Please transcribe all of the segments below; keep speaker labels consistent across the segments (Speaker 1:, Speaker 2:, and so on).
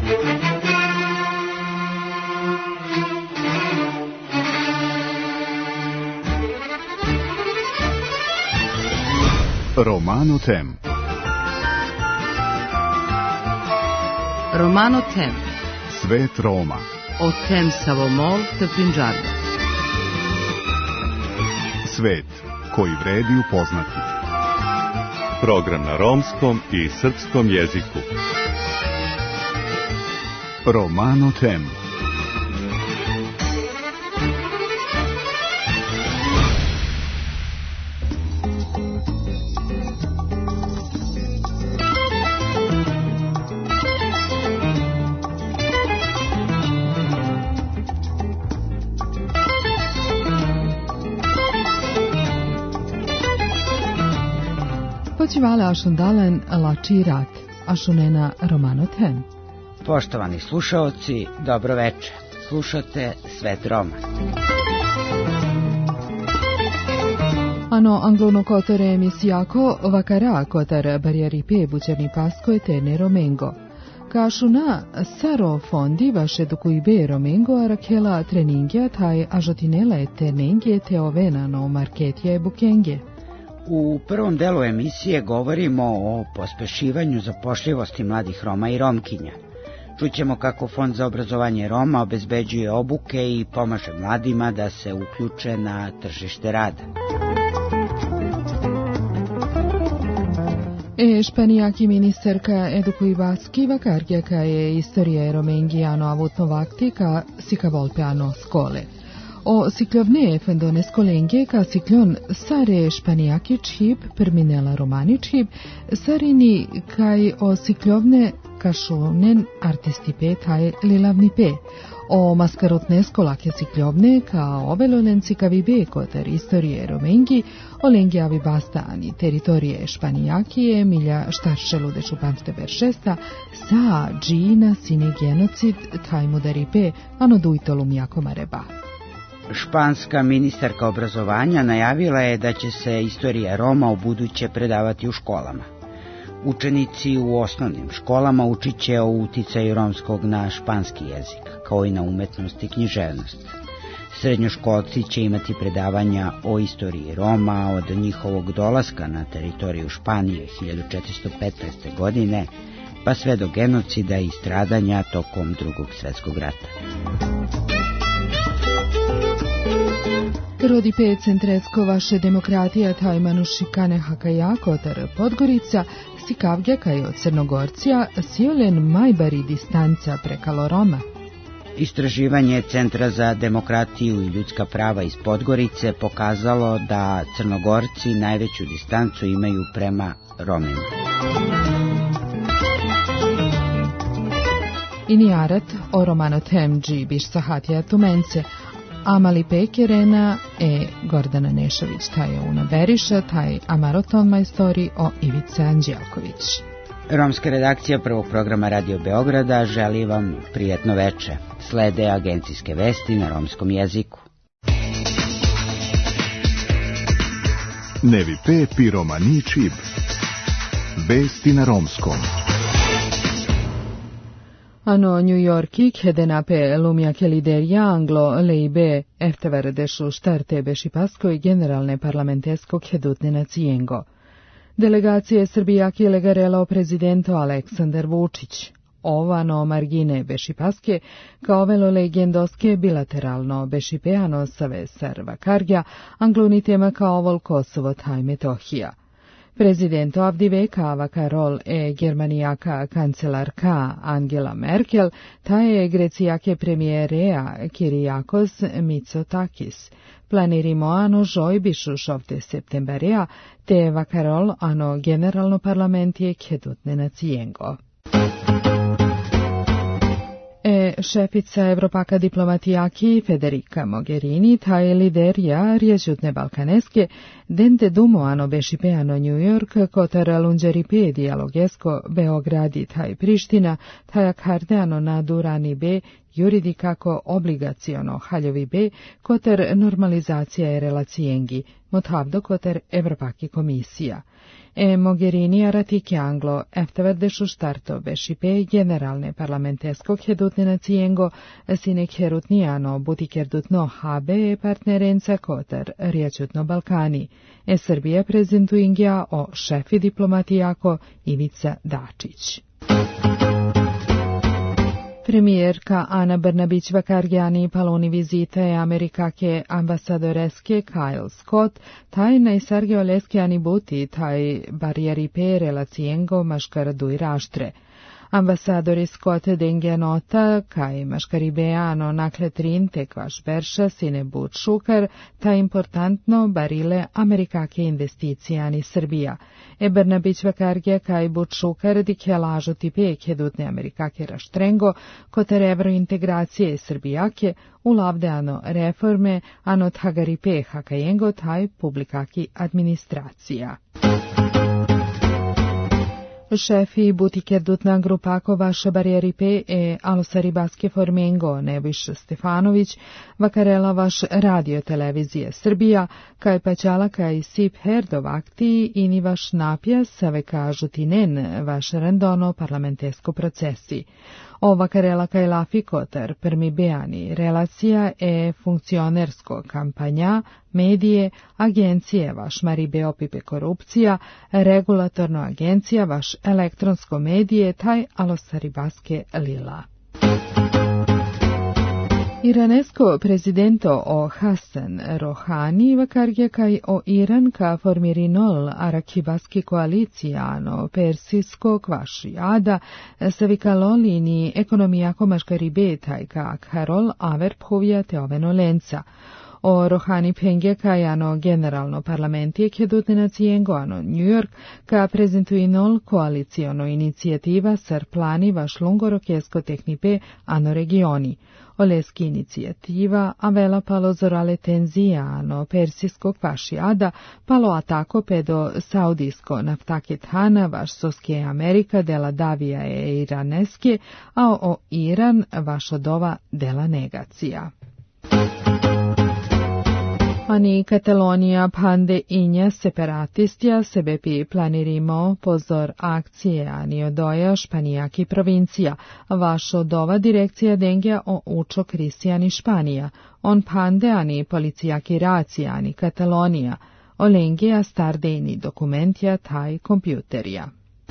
Speaker 1: Romano Tem.
Speaker 2: Romano Tem.
Speaker 1: Svet Roma.
Speaker 2: O tem savomol te Punjabi.
Speaker 1: Svet koji vredi upoznati.
Speaker 3: Program na romskom i srpskom jeziku.
Speaker 1: Romano Tem.
Speaker 4: Počivale ašundalen lačirat, ašunena Romano Tem.
Speaker 5: Poštovani slušaoci, dobro večer. Slušate Svet Roma.
Speaker 4: Ano anglono kotore emisijako vakara kotar barjaripe bučerni pasko eterne Romengo. Kašuna saro fondi vaše dokuibe Romengo arakela treningja taj ažotinela eternengje te ovena no marketje bukenge.
Speaker 5: U prvom delu emisije govorimo o pospešivanju zapošljivosti mladih Roma i Romkinja. Čućemo kako Fond za obrazovanje Roma obezbeđuje obuke i pomaže mladima da se uključe na tržište rada.
Speaker 4: Španijaki ministerka edukuivaski vakarjaka je istorija Romengijano avutno vakti ka sikavolpeano skole. O siklovne fendone skolenge ka siklon sare španijaki čhib perminela romani čhib sarini kaj o siklovne kašonen artistipe taj lilavnipe. O maskarotne skolake siklovne ka ovelonen cikavibe kotar istorije Romengi olengiavi bastani teritorije španijakije milja štaršelude šupanste veršesta sa džina sine genocid taj mudaripe ano dujtolum jakomareba.
Speaker 5: Španska ministarka obrazovanja najavila je da će se istorija Roma ubuduće predavati u školama. Učenici u osnovnim školama učit će o uticaju romskog na španski jezik, kao i na umetnost i književnost. Srednjoškolci će imati predavanja o istoriji Roma od njihovog dolaska na teritoriju Španije 1415. godine, pa sve do genocida i stradanja tokom Drugog svjetskog rata.
Speaker 4: Rodipe centrecko vaše demokratija tajmanu šikane hakaja kotar Podgorica, sikavlja kaj od Crnogorcija, siolen majbari distanca prekalo Roma.
Speaker 5: Istraživanje Centra za demokratiju i ljudska prava iz Podgorice pokazalo da Crnogorci najveću distancu imaju prema Romima.
Speaker 4: Inijarat o Romano Tem džibiš sahatija tumence, Amali Pekerena Gordana Nešović, taj je Una Beriša, taj Amaroton majstori o Ivica Anđelković.
Speaker 5: Romska redakcija prvog programa Radio Beograda želi vam prijatno veče. Slede agencijske vesti na romskom jeziku.
Speaker 1: Nevi pepi romani čib. Vesti na romskom.
Speaker 4: Ano New Yorki khedenape lumjake liderja Anglo Leibe eftever dešu štarte bešipaskoj generalne parlamentesko khedutne nacijengo. Delegacije Srbijaki legarela prezidento Aleksandar Vučić. Ovano margine bešipaske kao velo legendoske bilateralno bešipeano save sarvakarja anglunitema kao vol Kosovo taj Metohija. Prezidento avdiveka vakarol germanijaka kancelarka Angela Merkel, ta je grecijake premijerea Kyriakos Mitsotakis. Planirimo ano žojbišu šovte septembarea, te vakarol ano generalno parlamentije kjedutne nacijengo. Šefica Evropaka diplomatijaki Federica Mogherini, ta je liderja rješutne balkaneske, dente dumo ano bešipeano New York, kotar lunđeripe dijalogesko Beogradi taj Priština, tajak hardeano nadurani be juridikako obligaciono haljovi be, kotar normalizacija relacijengi, motavdo kotar Evropaki komisija. Mogherini aratichianglo efteveddešu starto beshipe generalne parlamenteskog hedutne cijengo sinek herutniano butikerdutno habe partnerenca kotar riječutno Balkani. Srbija prezentuingja o šefi diplomatijako Ivica Dačić. Premijerka Ana Brnabić vakargjani paloni vizite amerikake ambasadoreske Kyle Scott, taj najsarge oleskjani buti, taj barjeri pe relacijengo maškaradu i raštre. Ambasadori Scott dengia nota, kaj maškaribeano nakle trinte kvaš berša sine but šukar, ta importantno barile amerikake investicijani Srbija. Brnabić vakargja kaj but šukar dikja lažo tipe kedutne amerikake raštrengo, kotar evrointegracije Srbijake, ulavdeano reforme, ano thagaripe hakajengo taj publikaki administracija. Šefi butikerdutna grupako vaše barijeripe Alosaribaske Formengo Nebojš Stefanović, vakarela vaš radio televizije Srbija, kaj paćala kaj sip herdov akti ini vaš napija save kažu tinen vaš randono parlamentesko procesi. O vakarela kaj lafi kotar prmi beani relacija funkcionersko kampanja, medije, agencije vaš maribe opipe korupcija, regulatorno agencija vaš elektronsko medije taj Alosaribaske lila. Iranesko prezidento o Hasan Rohani vakargje kaj o Iran ka formirinol arakibaski koalicijano persijsko kvaši ada savikalolini ekonomijako maškaribe taj ka Karol aver povija teoveno lenca. O Rohani penge kajano generalno parlamentije kedutne nacijengo ano New York ka prezentuinol koalicijono inicijativa sar plani vaš lungorokesko tehnipe ano regioni. Oleski inicijativa avela palo zorale tenzija ano persijskog vaši ada palo atako pedo saudijsko naftaket hana vaš soske Amerika dela davija iraneske, a o Iran vaš odova dela negacija. Ani Katalonija pande inja separatistja sebepi planirimo pozor akcije ani odoja španijaki provincija. Vaš odova direkcija dengja o učo Kristijani Španija. On pande ani policijaki racija ani Katalonija. Olengija stardejni dokumentja taj kompjuterija.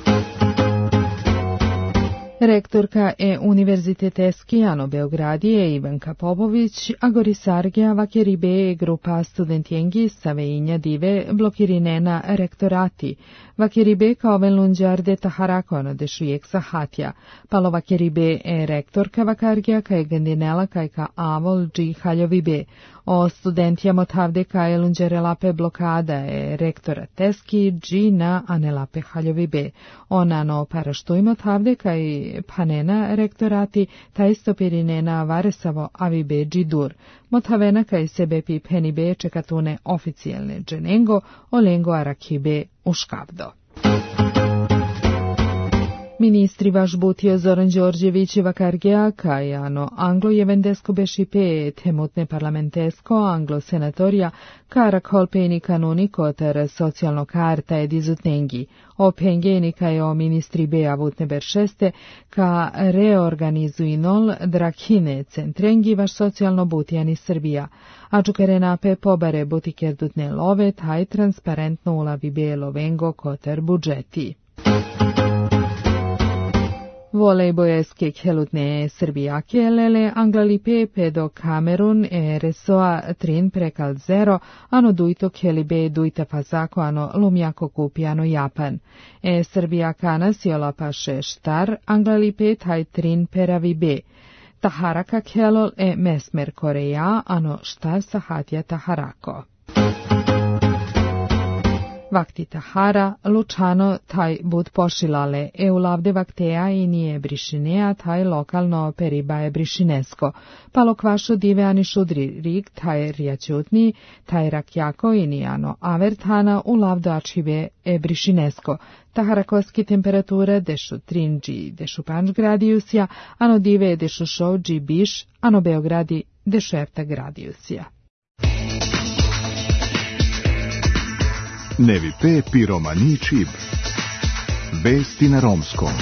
Speaker 4: Rektorka Univerziteteski ano Beogradije Ivanka Popović, agorisargija vakeribe grupa studentijengi saveinja dive blokirinena rektorati, vakeribe kao velunđarde taharakona dešujek sahatja, palo vakeribe rektorka vakargija kaj gandinela kaj ka avol dži haljovibe, o studentija motavde kaj lunđarelape blokada rektora teski dži na anelape haljovibe, ona no paraštoj motavde kaj panena rektorati taj stopirinena varesavo avibe džidur, motavena kaj sebepi penibe čekatune oficijalne dženengo, olengo arakibe uškavdo. Ministri vaš butio Zoran Đorđević vakargija kajano anglo-jevendesko bešipe temutne parlamentesko anglo-senatorija karak holpeni kanuni kotar socijalno karta edizutnengi. O pengeni kaj o ministri bea vutne beršeste ka reorganizuinol drakine centrengi vaš socijalno butijani Srbija. A čukarenape pobare butikerdutne love taj transparentno ulavi belo vengo kotar budžeti. Volejbojeske kelutne Srbijake lele anglalipe pedo Kamerun resoa trin prekal zero, ano dujto kelibe dujta fazako ano lumjako kupiano Japan. Srbijaka siola paše štar anglalipe taj trin peravibe. Taharaka kelol mesmer Koreja ano štar sahatja taharako. Vakti Tahara, Lučano, taj bud pošilale, ulavde vakteja i nije brišinea, taj lokalno periba je brišinesko. Palo kvašo dive ani šudri rik, taj rijačutni, taj rakjako i nijano avertana, ulavdo ačive brišinesko. Taharakoski temperatura dešu 3 dešu 5 gradijusija, ano dive dešu 6 biš, ano Beogradi dešu 7 gradijusija.
Speaker 1: Nevite piromani čib. Vesti na romskom.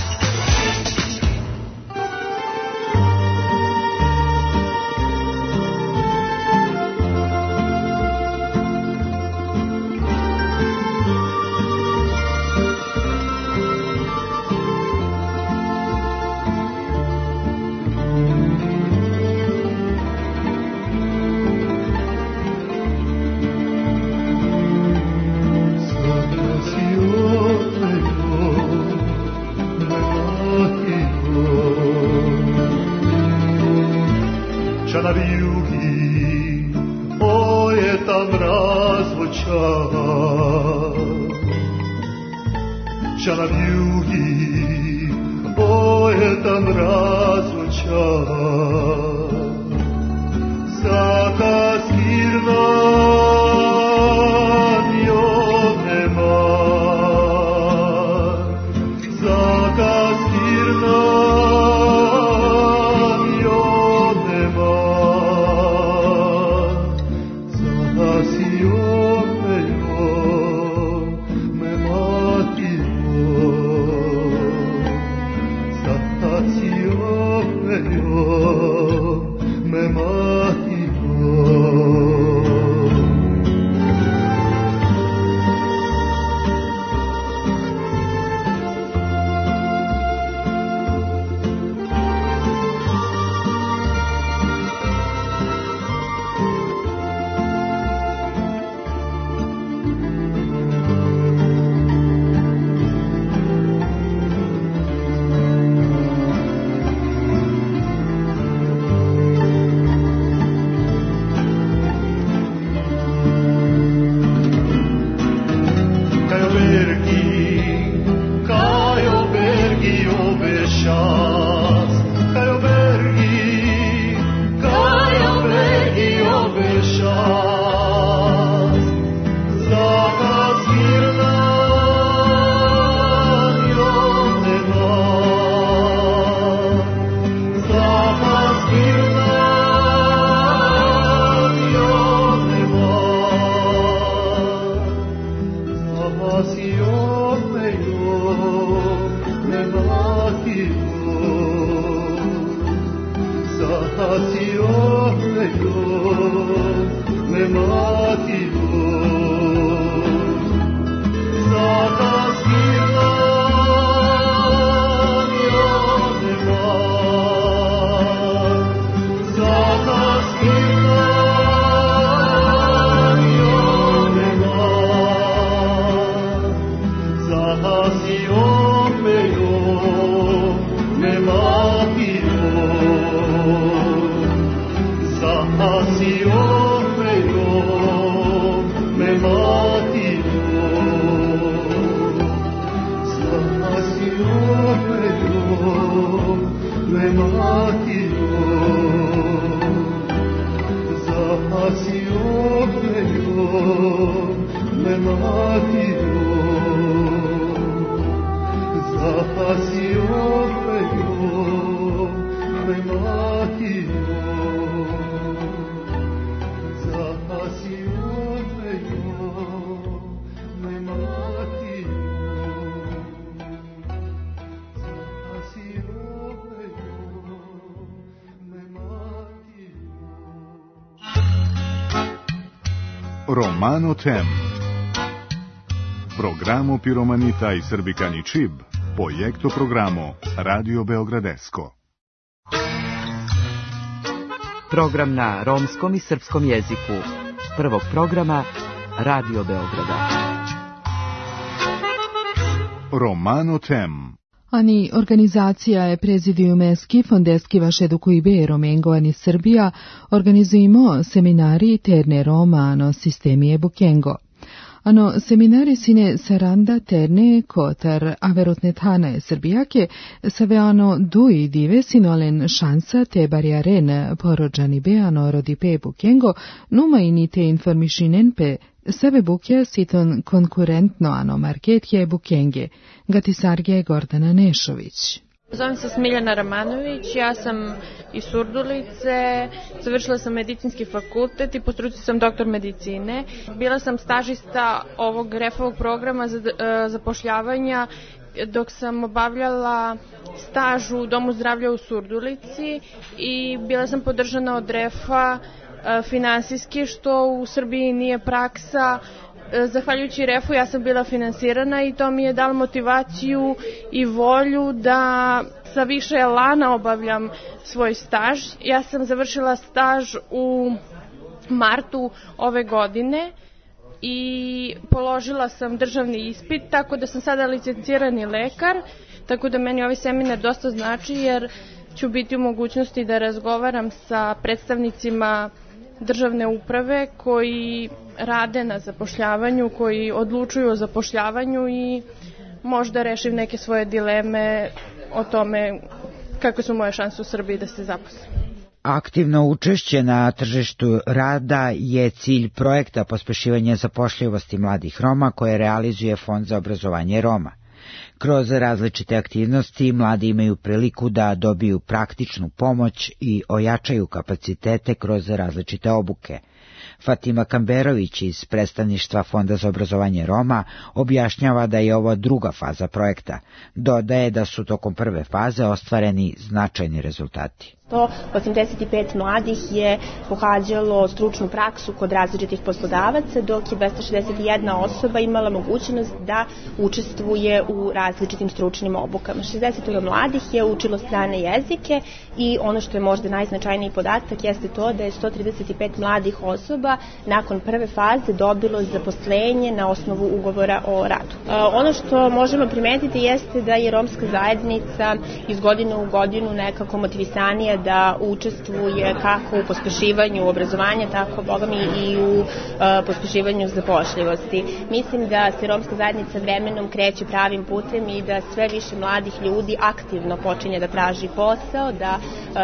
Speaker 1: Romano Tem. Programo Piromanita i Srbikani Čib, projekto programo Radio Beogradesko.
Speaker 2: Program na romskom i srpskom jeziku. Prvog programa Radio Beograda.
Speaker 1: Romano Tem.
Speaker 4: Ani organizacija je Prezidium Eski Fondeskivaš Edukuibe Romengo ani Srbija organizujemo seminari terne Romano sistemi Bukengo. Ano seminari sine saranda terne kotar averotnethana Srbijake saveano dui dive sinolen šansa te bariaren porođani beano rodipe Bukengo numa inite informišinen pe sebe bukja siton konkurentno ano marketje Bukenge, gatisarge Gordana Nešović.
Speaker 6: Zovem se Smiljana Ramanović, ja sam iz Surdulice, završila sam medicinski fakultet i po struci sam doktor medicine. Bila sam stažista ovog REF-ovog programa za zapošljavanja dok sam obavljala staž u Domu zdravlja u Surdulici i bila sam podržana od REF-a finansijski, što u Srbiji nije praksa. Zahvaljujući REF-u ja sam bila finansirana i to mi je dalo motivaciju i volju da sa više elana obavljam svoj staž. Ja sam završila staž u martu ove godine i položila sam državni ispit, tako da sam sada licencirani lekar, tako da meni ovaj seminar dosta znači jer ću biti u mogućnosti da razgovaram sa predstavnicima državne uprave koji rade na zapošljavanju, koji odlučuju o zapošljavanju i možda rešim neke svoje dileme o tome kako su moje šanse u Srbiji da se zaposlim.
Speaker 5: Aktivno učešće na tržištu rada je cilj projekta pospešivanja zapošljivosti mladih Roma koje realizuje Fond za obrazovanje Roma. Kroz različite aktivnosti mladi imaju priliku da dobiju praktičnu pomoć i ojačaju kapacitete kroz različite obuke. Fatima Kamberović iz predstavništva Fonda za obrazovanje Roma objašnjava da je ovo druga faza projekta. Dodaje da su tokom prve faze ostvareni značajni rezultati.
Speaker 7: 185 mladih je pohađalo stručnu praksu kod različitih poslodavaca, dok je 261 osoba imala mogućnost da učestvuje u različitim stručnim obukama. 60 mladih je učilo strane jezike i ono što je možda najznačajniji podatak jeste to da je 135 mladih osoba nakon prve faze dobilo zaposlenje na osnovu ugovora o radu. Ono što možemo primetiti jeste da je romska zajednica iz godine u godinu nekako motivisanija da učestvuje kako u pospešivanju obrazovanja, tako bogami i u pospešivanju zapošljivosti. Mislim da se romska zajednica vremenom kreće pravim putem i da sve više mladih ljudi aktivno počinje da traži posao, da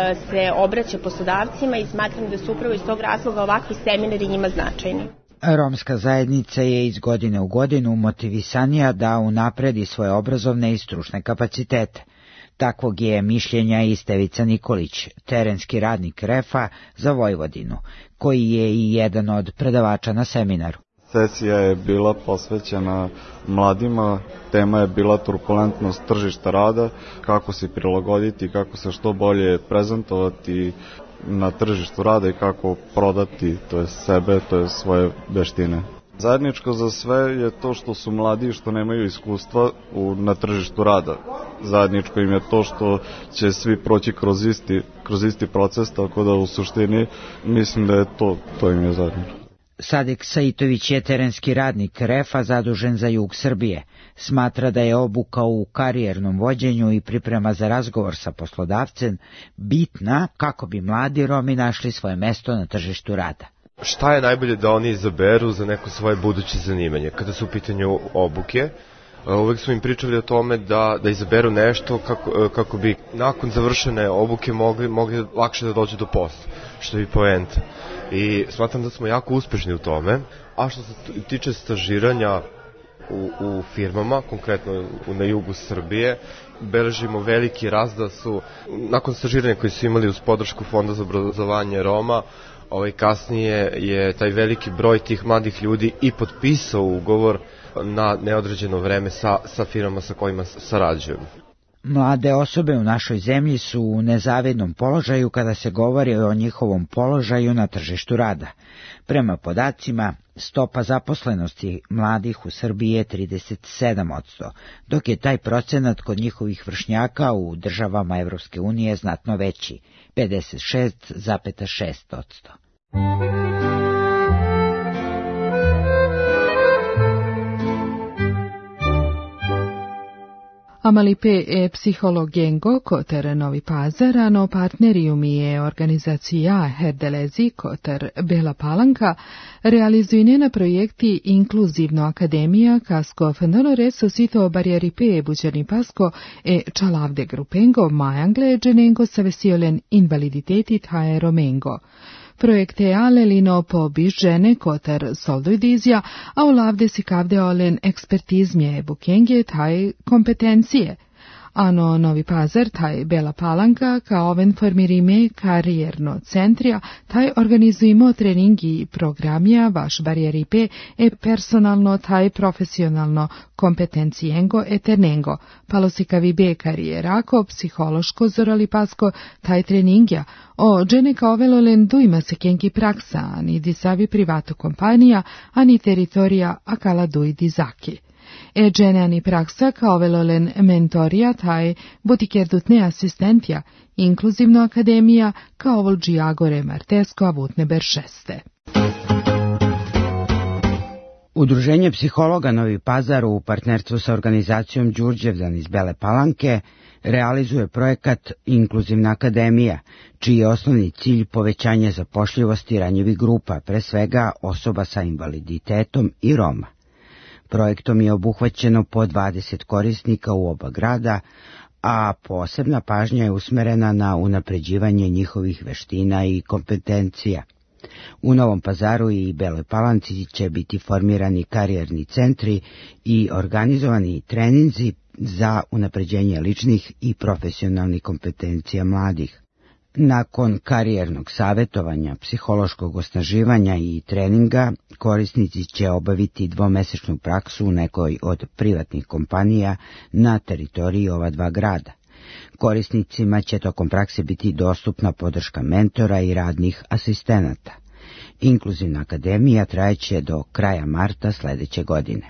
Speaker 7: se obraća poslodavcima i smatram da su upravo iz tog razloga ovakvi seminari njima značajni.
Speaker 5: Romska zajednica je iz godine u godinu motivisanija da unapredi svoje obrazovne i stručne kapacitete. Takvog je mišljenja i Stevica Nikolić, terenski radnik REF-a za Vojvodinu, koji je i jedan od predavača na seminaru.
Speaker 8: Sesija je bila posvećena mladima, tema je bila turbulentnost tržišta rada, kako se prilagoditi, kako se što bolje prezentovati na tržištu rada i kako prodati, to je sebe, to je svoje veštine. Zajedničko za sve je to što su mladi i što nemaju iskustva na tržištu rada. Zajedničko im je to što će svi proći kroz isti proces, tako da u suštini mislim da je to im je zajedničko.
Speaker 5: Sadek Saitović je terenski radnik REF-a zadužen za jug Srbije. Smatra da je obuka u karijernom vođenju i priprema za razgovor sa poslodavcem bitna kako bi mladi Romi našli svoje mesto na tržištu rada.
Speaker 9: Šta je najbolje da oni izaberu za neko svoje buduće zanimanje? Kada su u pitanju obuke, uvek smo im pričali o tome da izaberu nešto kako bi nakon završene obuke mogli lakše da dođu do posla, što je i poenta. I smatram da smo jako uspešni u tome. A što se tiče stažiranja u firmama, konkretno na jugu Srbije, beležimo veliki rast da su, nakon stažiranja koji su imali uz podršku Fonda za obrazovanje Roma, kasnije je taj veliki broj tih mladih ljudi i potpisao ugovor na neodređeno vreme sa firmama sa kojima sarađujemo.
Speaker 5: Mlade osobe u našoj zemlji su u nezavidnom položaju kada se govori o njihovom položaju na tržištu rada. Prema podacima, stopa zaposlenosti mladih u Srbiji je 37%, dok je taj procenat kod njihovih vršnjaka u državama Evropske unije znatno veći, 56,6%.
Speaker 4: Amalipe je psihologengo koter Novi Pazar, a no partnerium je organizacija Herdelezi koter Bela Palanka, realizuje na projekti Inkluzivno akademija kasko fendonore sosito barrieripe buđani pasko e čalavde grupengo majangle dženengo savesiolen invaliditeti tae romengo. Projekte alelino po bižene koter soldoidizja, a ulavde si kavde olen ekspertizmje bukenge taj kompetencije. Ano Novi Pazar, taj Bela Palanka, kao oven formirime karijerno centrija, taj organizujemo treningi i programija, vaš barijeripe e personalno, taj profesionalno kompetencijengo e tenengo, palosikavi be karijerako, psihološko zorali pasko, taj treningja, o džene kao velolen dujma se kenki praksa, ani disavi privato kompanija, ani teritorija akala duj dizaki. E džene ani praksa kao velolen mentorija, taj butikerdutne asistentja, inkluzivno akademija, kao volđi Agore Martesko, a vutne beršeste.
Speaker 5: Udruženje psihologa Novi Pazar u partnerstvu sa organizacijom Đurđevdan iz Bele Palanke realizuje projekat Inkluzivna akademija, čiji je osnovni cilj povećanje zapošljivosti ranjivih grupa, pre svega osoba sa invaliditetom i Roma. Projektom je obuhvaćeno po 20 korisnika u oba grada, a posebna pažnja je usmerena na unapređivanje njihovih veština i kompetencija. U Novom Pazaru i Beloj Palanci će biti formirani karijerni centri i organizovani treninzi za unapređenje ličnih i profesionalnih kompetencija mladih. Nakon karijernog savjetovanja, psihološkog osnaživanja i treninga, korisnici će obaviti dvomesečnu praksu u nekoj od privatnih kompanija na teritoriji ova dva grada. Korisnicima će tokom prakse biti dostupna podrška mentora i radnih asistenata. Inkluzivna akademija trajeće do kraja marta sledeće godine.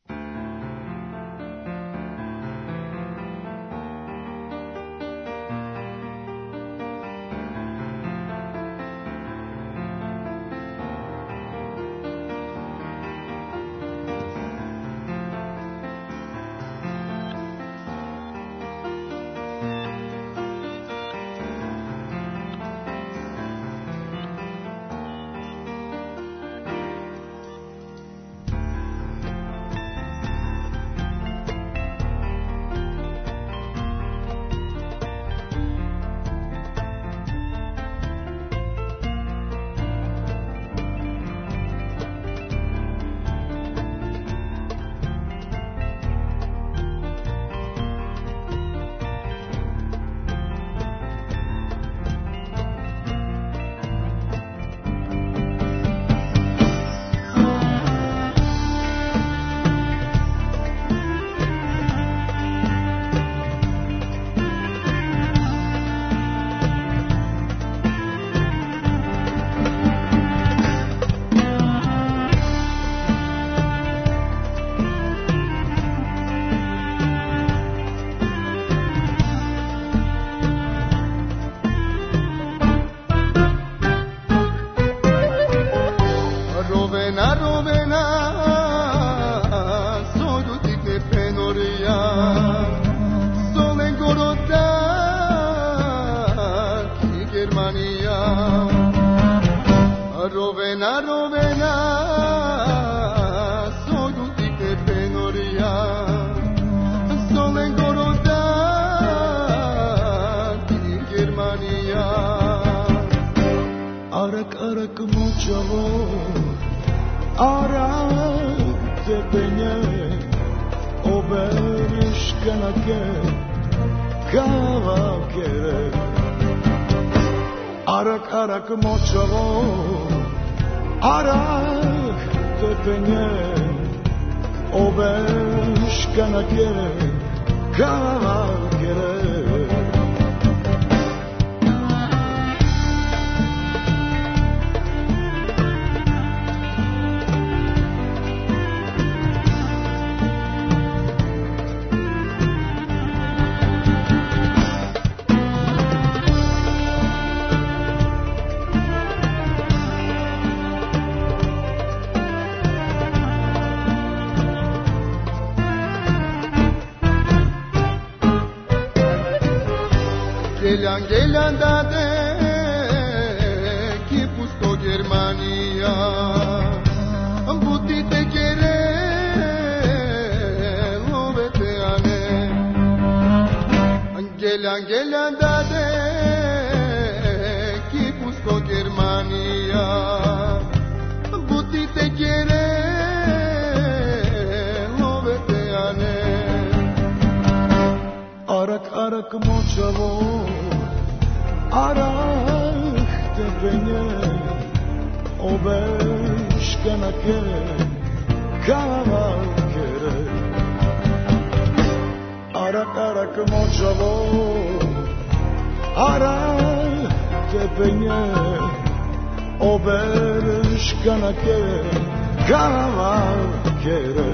Speaker 10: Arak močavo, arak tepenje, obeškanake, kavakere. Gelen dade ki pusto Germania buti te kere lovete ane gelen dade ki pusto Germania buti te kere lovete ane arak močavo, arak tepenje, obeškanake, kavalkere. Arak močavo, arak tepenje, obeškanake, kavalkere.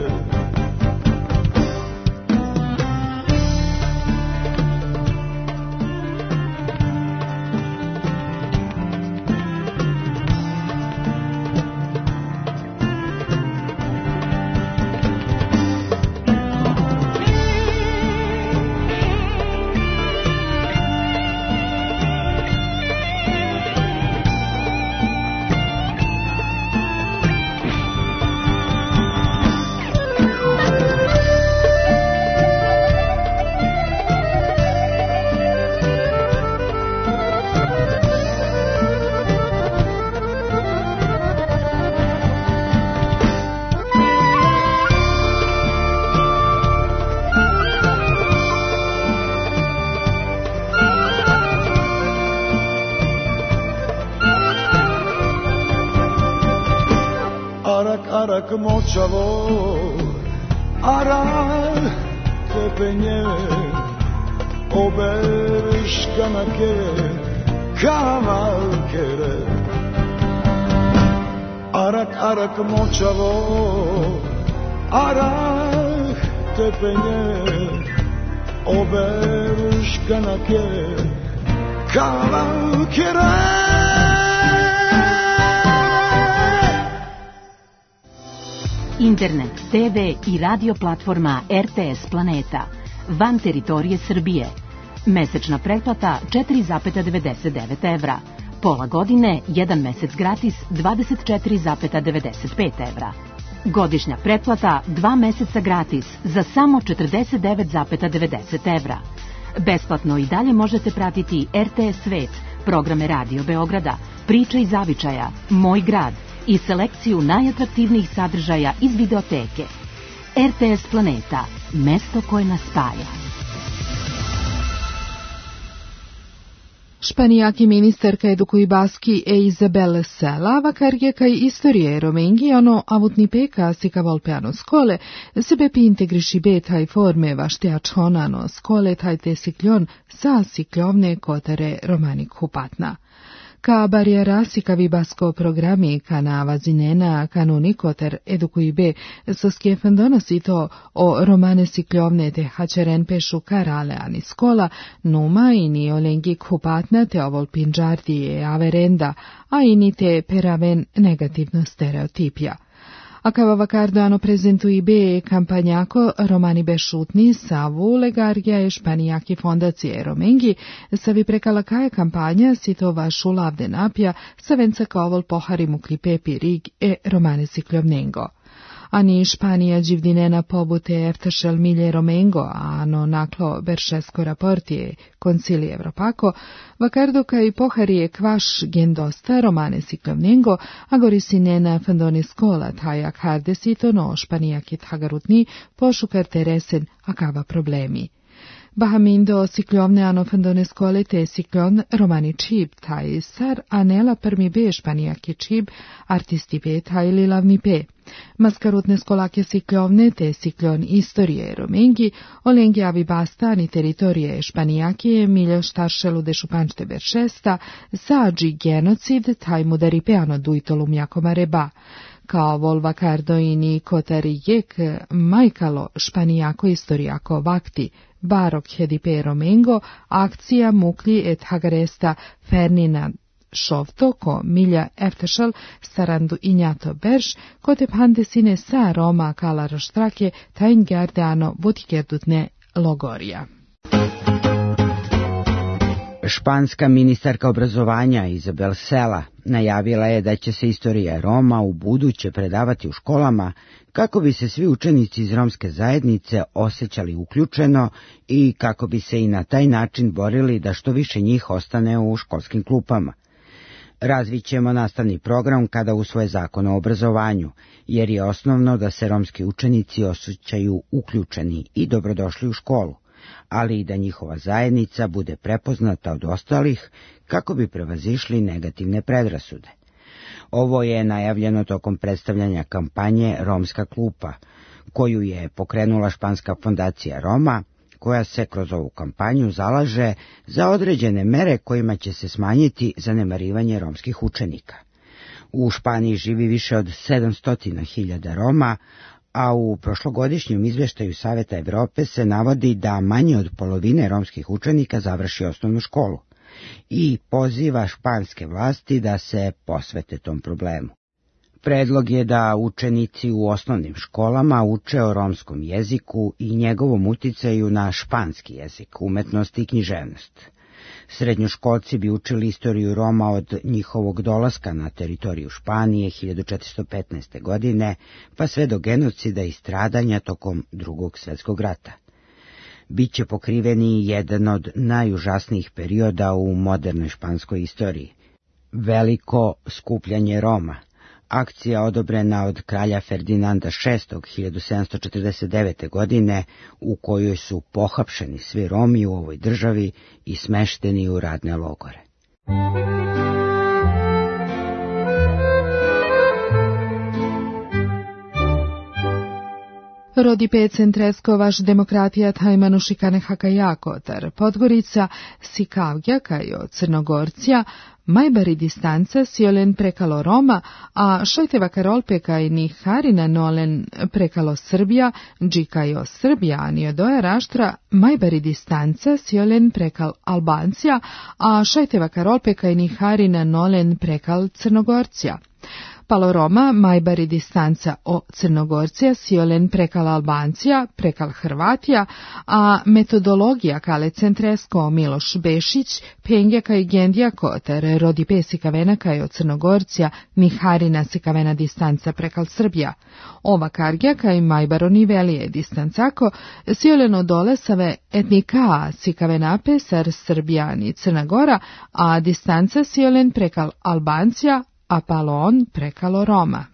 Speaker 10: Arak močavo, arak tepenje, obeškanake, kavalkere. Arak močavo, arak tepenje, obeškanake, kavalkere.
Speaker 11: Internet, TV i radio platforma RTS Planeta, van teritorije Srbije. Mesečna pretplata 4,99 evra. Pola godine, 1 mesec gratis 24,95 evra. Godišnja pretplata 2 meseca gratis za samo 49,90 evra. Besplatno i dalje možete pratiti RTS Svet, programe Radio Beograda, Priče iz zavičaja, Moj grad i selekciju najatraktivnijih sadržaja iz videoteke. RTS Planeta, mesto koje nas spaja.
Speaker 4: Španijaki ministarka edukuibaski Isabel Sela, vakarje kaj istorije romengiano avutni peka sika volpeano skole, sebe pi integriši betaj forme vaštiačonano skole tajte sikljon sa sikljovne kotere romanik hupatna. Ka barijera sikavi basko programi kana vazinena kanunikoter edukuibe soskjefen donosi to o romane sikljovne te hačeren pešu karale ani skola, numa ini olengi kupatna te ovol pinđardije averenda, a ini te peraven negativno stereotipja. Akava vakardoano prezentui be kampanjako romani bešutni savu legarja e španijaki fondacije romengi, savi prekalakaje kampanja sito vašu lavde napja sa venca kaovol poharimu klipepi rig e romane sikljovnengo. Ani Španija dživdinena pobute eftašel milje romengo, ano naklo beršesko raportije koncili Evropako, vakardo kaj poharije kvaš gendosta romane siklovnengo, a gorisinena fandoni skola tajak hardesito no španijaki tagarutni pošukar teresen akava problemi. Bahamindo sikljovne ano fandone skole te sikljon romani čib taj sar anela prmi be španijaki čib artisti be taj lilavni pe. Maskarutne skolake sikljovne te sikljon istorije romengi olengi avi bastani teritorije španijaki miljo štaršelu de šupančte beršesta sađi genocid taj mudari peano dujtolum jakoma reba. Kao volva kardoini kotari jek majkalo španijako istorijako vakti, barok hedipe romengo, akcija muklji et hagaresta Fernina šovto ko milja eftašal sarandu injato berš, kote pandesine sa Roma kala roštrake tajn gardeano votikerdutne logorija.
Speaker 5: Španska ministarka obrazovanja Isabel Sela najavila je da će se istorija Roma u buduće predavati u školama kako bi se svi učenici iz romske zajednice osjećali uključeno i kako bi se i na taj način borili da što više njih ostane u školskim klupama. Razvićemo nastavni program kada usvoje zakon o obrazovanju, jer je osnovno da se romski učenici osjećaju uključeni i dobrodošli u školu. ali i da njihova zajednica bude prepoznata od ostalih kako bi prevazišli negativne predrasude. Ovo je najavljeno tokom predstavljanja kampanje Romska klupa, koju je pokrenula Španska fondacija Roma, koja se kroz ovu kampanju zalaže za određene mere kojima će se smanjiti zanemarivanje romskih učenika. U Španiji živi više od 700.000 Roma, a u prošlogodišnjem izveštaju Saveta Evrope se navodi da manje od polovine romskih učenika završi osnovnu školu i poziva španske vlasti da se posvete tom problemu. Predlog je da učenici u osnovnim školama uče o romskom jeziku i njegovom uticaju na španski jezik, umetnost i književnost. Srednjoškolci bi učili istoriju Roma od njihovog dolaska na teritoriju Španije 1415. godine, pa sve do genocida i stradanja tokom Drugog svjetskog rata. Biće pokriveni jedan od najužasnijih perioda u modernoj španskoj istoriji. Veliko skupljanje Roma, akcija odobrena od kralja Ferdinanda VI. 1749. godine, u kojoj su pohapšeni svi Romi u ovoj državi i smešteni u radne logore.
Speaker 4: Rodi pecen treskovaš demokratija tajmanu šikane hakajakotar, Podgorica si Kavgja kajo Crnogorcija, majbari distanca siolen prekalo Roma, a šojteva karolpeka i ni harina nolen prekalo Srbija, džikajo Srbija, anio doja raštra, majbari distanca siolen prekal Albancija, a šojteva karolpeka i ni harina nolen prekal Crnogorcija. Palo Roma, majbari distanca o Crnogorcija, siolen prekal Albancija, prekal Hrvatija, a metodologija kale centresko Miloš Bešić, pengjaka i gendija koter, rodi pesikavena kajo Crnogorcija, ni harina sikavena distanca prekal Srbija. Ova kargjaka i majbaroni velije distancako, siolen odolesave etnika sikavena pesar Srbijani Crna Gora, a distanca siolen prekal Albancija, a palon prekalo Roma.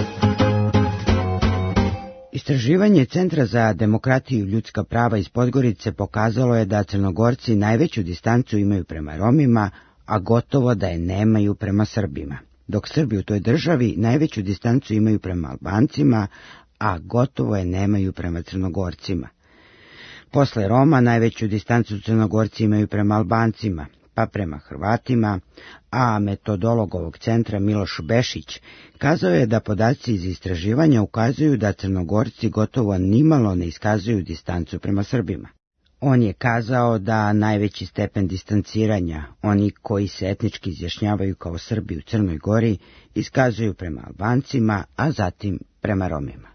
Speaker 5: Istraživanje Centra za demokratiju i ljudska prava iz Podgorice pokazalo je da Crnogorci najveću distancu imaju prema Romima, a gotovo da je nemaju prema Srbima, dok Srbi u toj državi najveću distancu imaju prema Albancima, a gotovo je nemaju prema Crnogorcima. Posle Roma najveću distancu Crnogorci imaju prema Albancima, pa prema Hrvatima, a metodolog ovog centra Miloš Bešić kazao je da podaci iz istraživanja ukazuju da Crnogorci gotovo nimalo ne iskazuju distancu prema Srbima. On je kazao da najveći stepen distanciranja, oni koji se etnički izjašnjavaju kao Srbi u Crnoj Gori, iskazuju prema Albancima, a zatim prema Romima.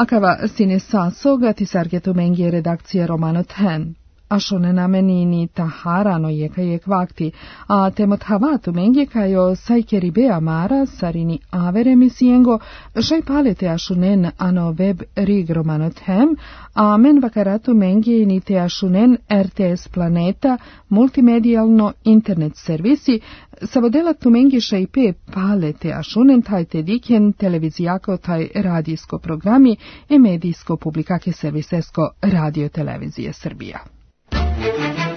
Speaker 4: Akava sine sasoga ti sargetu mengi redakcije Romano Ten. Ašo ne namenini taharano jeka vakti, a temot havatu mengi kajo sajkeribe amara sarini avere misiengo, šaj palete ašunen ano web rig Romano Tem, a men vakaratu mengi ni te ašunen RTS Planeta, multimedijalno internet servisi, savodela tu mengi šajpe palete ašunen taj te diken televizijako taj radijsko programi e medijsko publikake servisesko radio televizije Srbija.